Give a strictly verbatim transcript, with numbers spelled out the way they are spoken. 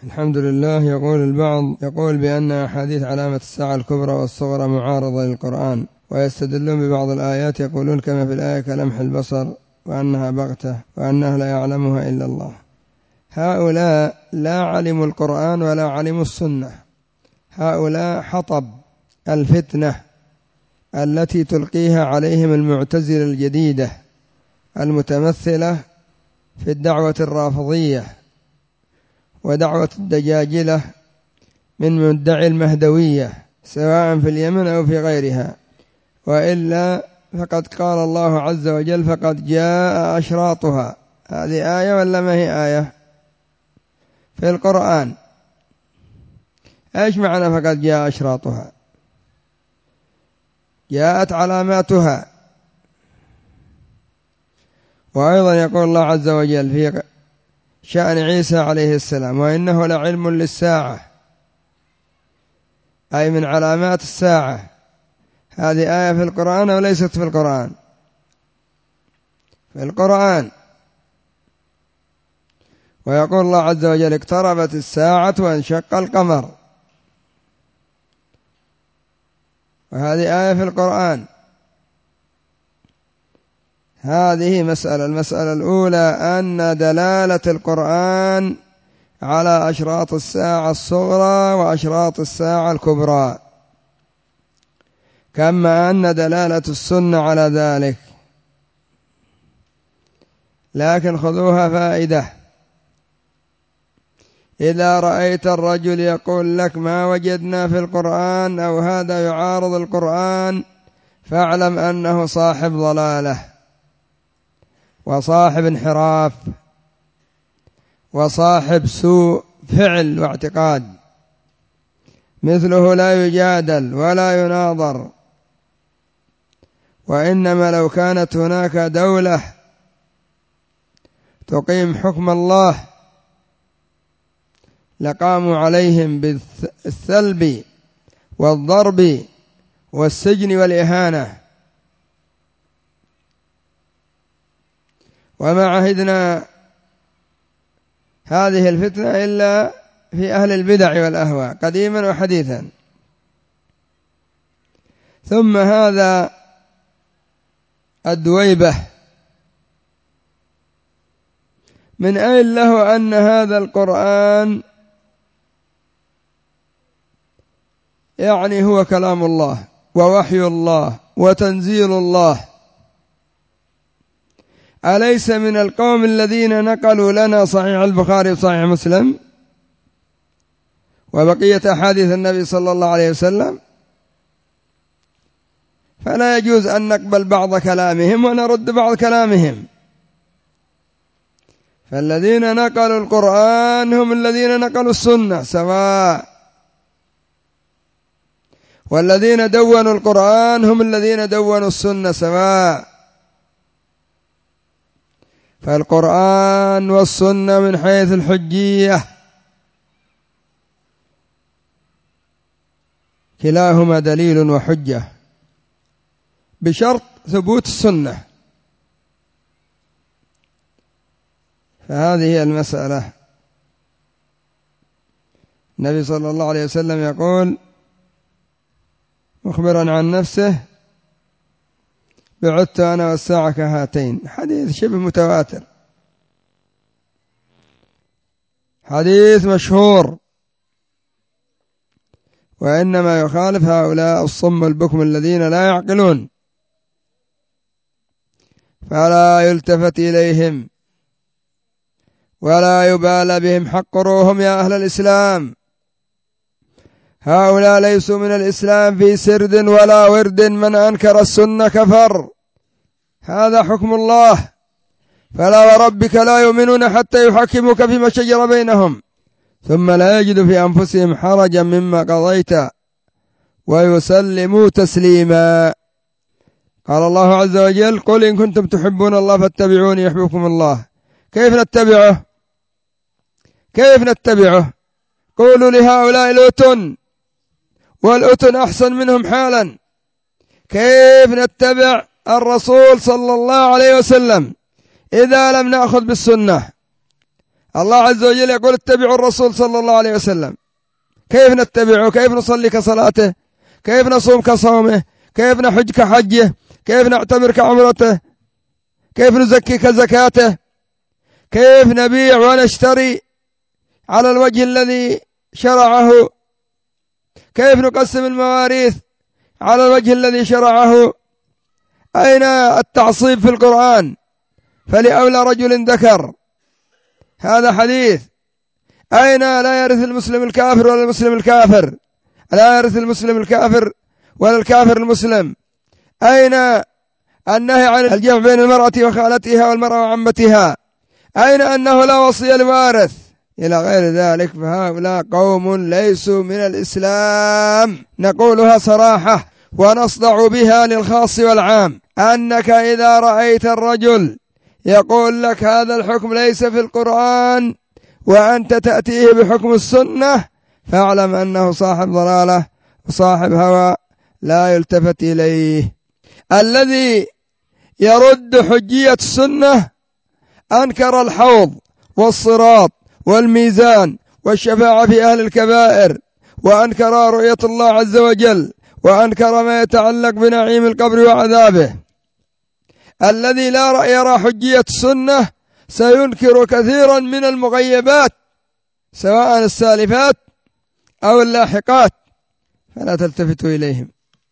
الحمد لله. يقول البعض يقول بأن أحاديث علامة الساعة الكبرى والصغرى معارضة للقرآن، ويستدلون ببعض الآيات يقولون كما في الآية كلمح البصر وأنها بغتة وأنها لا يعلمها إلا الله. هؤلاء لا علموا القرآن ولا علموا السنة، هؤلاء حطب الفتنة التي تلقيها عليهم المعتزلة الجديدة المتمثلة في الدعوة الرافضية ودعوة الدجاجلة من مدعي المهدوية سواء في اليمن أو في غيرها، وإلا فقد قال الله عز وجل فقد جاء أشراطها. هذه آية ولا ما هي آية في القرآن؟ إيش معنى فقد جاء أشراطها؟ جاءت علاماتها. وأيضا يقول الله عز وجل في شأن عيسى عليه السلام وإنه لعلم للساعة، أي من علامات الساعة. هذه آية في القرآن أو ليست في القرآن؟ في القرآن. ويقول الله عز وجل اقتربت الساعة وانشق القمر، وهذه آية في القرآن. هذه مسألة. المسألة الأولى أن دلالة القرآن على أشراط الساعة الصغرى وأشراط الساعة الكبرى، كما أن دلالة السنة على ذلك. لكن خذوها فائدة: إذا رأيت الرجل يقول لك ما وجدنا في القرآن أو هذا يعارض القرآن، فاعلم أنه صاحب ضلالة وصاحب انحراف وصاحب سوء فعل واعتقاد. مثله لا يجادل ولا يناظر، وإنما لو كانت هناك دولة تقيم حكم الله لقاموا عليهم بالثلب والضرب والسجن والإهانة. وما عهدنا هذه الفتنة إلا في أهل البدع والأهواء قديما وحديثا. ثم هذا الدويبة من أين له أن هذا القرآن يعني هو كلام الله ووحي الله وتنزيل الله؟ أليس من القوم الذين نقلوا لنا صحيح البخاري وصحيح مسلم وبقية أحاديث النبي صلى الله عليه وسلم؟ فلا يجوز أن نقبل بعض كلامهم ونرد بعض كلامهم. فالذين نقلوا القرآن هم الذين نقلوا السنة سواء، والذين دونوا القرآن هم الذين دونوا السنة سواء. فالقرآن والسنة من حيث الحجية كلاهما دليل وحجة بشرط ثبوت السنة. فهذه هي المسألة. النبي صلى الله عليه وسلم يقول مخبرا عن نفسه بعثت أنا والساعة كهاتين. حديث شبه متواتر، حديث مشهور. وإنما يخالف هؤلاء الصم البكم الذين لا يعقلون، فلا يلتفت إليهم ولا يبالى بهم. حقروهم يا أهل الإسلام. هؤلاء ليسوا من الإسلام في سرد ولا ورد. من أنكر السنة كفر. هذا حكم الله. فلا وربك لا يؤمنون حتى يحكموك فيما شجر بينهم ثم لا يجدوا في أنفسهم حرجا مما قضيت ويسلموا تسليما. قال الله عز وجل قل إن كنتم تحبون الله فاتبعوني يحببكم الله. كيف نتبعه؟ كيف نتبعه؟ قولوا لهؤلاء الأتن، والأتن أحسن منهم حالا. كيف نتبع الرسول صلى الله عليه وسلم إذا لم نأخذ بالسنة؟ الله عز وجل يقول اتبعوا الرسول صلى الله عليه وسلم. كيف نتبعه؟ كيف نصلي كصلاته؟ كيف نصوم كصومه؟ كيف نحج كحجه؟ كيف نعتمر كعمرته؟ كيف نزكي كزكاته؟ كيف نبيع ونشتري على الوجه الذي شرعه؟ كيف نقسم المواريث على الوجه الذي شرعه؟ أين التعصيب في القرآن؟ فلأولى رجل ذكر، هذا حديث. أين لا يرث المسلم الكافر ولا المسلم الكافر؟ لا يرث المسلم الكافر ولا الكافر المسلم. أين النهي عن الجمع بين المرأة وخالتها والمرأة وعمتها؟ أين أنه لا وصي لوارث؟ إلى غير ذلك. فهؤلاء قوم ليسوا من الإسلام، نقولها صراحة ونصدع بها للخاص والعام، أنك إذا رأيت الرجل يقول لك هذا الحكم ليس في القرآن وأنت تأتيه بحكم السنة، فاعلم أنه صاحب ضلالة وصاحب هوى لا يلتفت إليه. الذي يرد حجية السنة أنكر الحوض والصراط والميزان والشفاعة في أهل الكبائر، وأنكر رؤية الله عز وجل، وأنكر ما يتعلق بنعيم القبر وعذابه. الذي لا يرى حجية السنة سينكر كثيرا من المغيبات سواء السالفات أو اللاحقات، فلا تلتفتوا إليهم.